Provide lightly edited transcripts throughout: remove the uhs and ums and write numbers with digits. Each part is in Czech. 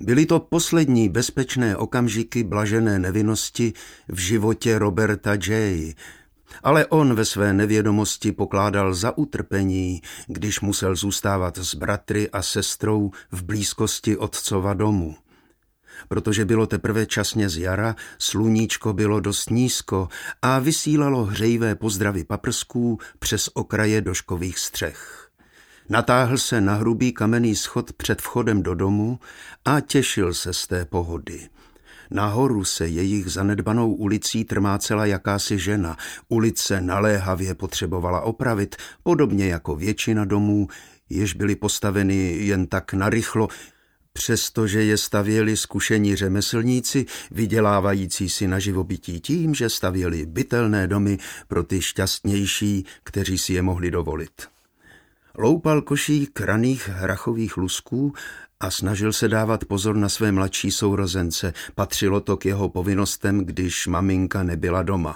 Byly to poslední bezpečné okamžiky blažené nevinnosti v životě Roberta J., ale on ve své nevědomosti pokládal za utrpení, když musel zůstávat s bratry a sestrou v blízkosti otcova domu. Protože bylo teprve časně z jara, sluníčko bylo dost nízko a vysílalo hřejivé pozdravy paprsků přes okraje doškových střech. Natáhl se na hrubý kamenný schod před vchodem do domu a těšil se z té pohody. Nahoru se jejich zanedbanou ulicí trmácela jakási žena. Ulice naléhavě potřebovala opravit, podobně jako většina domů, jež byly postaveny jen tak narychlo, přestože je stavěli zkušení řemeslníci, vydělávající si na živobytí tím, že stavěli bytelné domy pro ty šťastnější, kteří si je mohli dovolit. Loupal košík raných hrachových lusků a snažil se dávat pozor na své mladší sourozence. Patřilo to k jeho povinnostem, když maminka nebyla doma.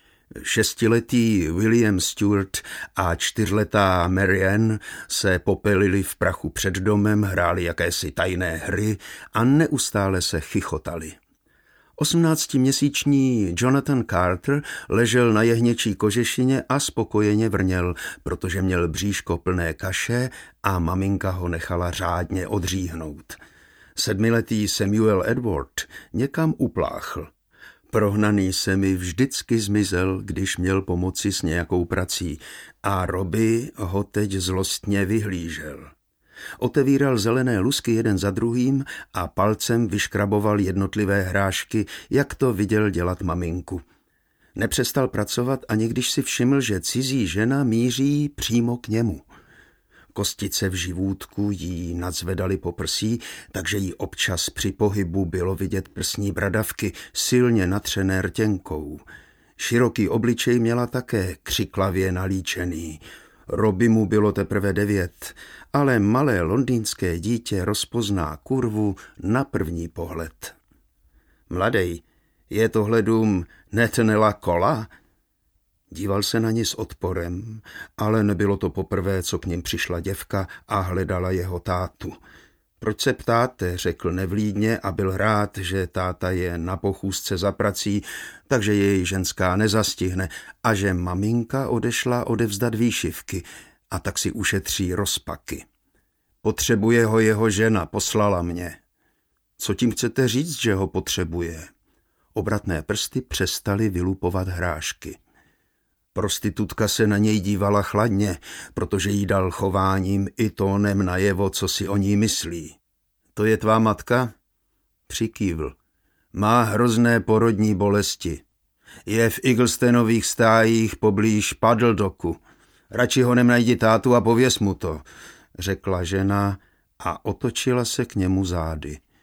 6letý William Stewart a 4letá Marianne se popelili v prachu před domem, hráli jakési tajné hry a neustále se chichotali. 18měsíční Jonathan Carter ležel na jehněčí kožešině a spokojeně vrněl, protože měl bříško plné kaše a maminka ho nechala řádně odříhnout. 7letý Samuel Edward někam upláchl. Prohnaný se mi vždycky zmizel, když měl pomoci s nějakou prací a Robbie ho teď zlostně vyhlížel. Otevíral zelené lusky jeden za druhým a palcem vyškraboval jednotlivé hrášky, jak to viděl dělat maminku. Nepřestal pracovat, ani když si všiml, že cizí žena míří přímo k němu. Kostice v živůdku jí nadzvedaly po prsí, takže jí občas při pohybu bylo vidět prsní bradavky, silně natřené rtěnkou. Široký obličej měla také křiklavě nalíčený. Robbie mu bylo teprve 9, ale malé londýnské dítě rozpozná kurvu na první pohled. Mladej, je tohle dům Nathaniela Cola? Díval se na ní s odporem, ale nebylo to poprvé, co k ním přišla děvka a hledala jeho tátu. Proč se ptáte, řekl nevlídně a byl rád, že táta je na pochůzce za prací, takže jej ženská nezastihne a že maminka odešla odevzdat výšivky a tak si ušetří rozpaky. Potřebuje ho jeho žena, poslala mě. Co tím chcete říct, že ho potřebuje? Obratné prsty přestaly vylupovat hrášky. Prostitutka se na něj dívala chladně, protože jí dal chováním i tónem najevo, co si o ní myslí. To je tvá matka? Přikývl. Má hrozné porodní bolesti. Je v Eaglestenových stájích poblíž Puddledoku. Radši ho najdi tátu a pověz mu to, řekla žena a otočila se k němu zády.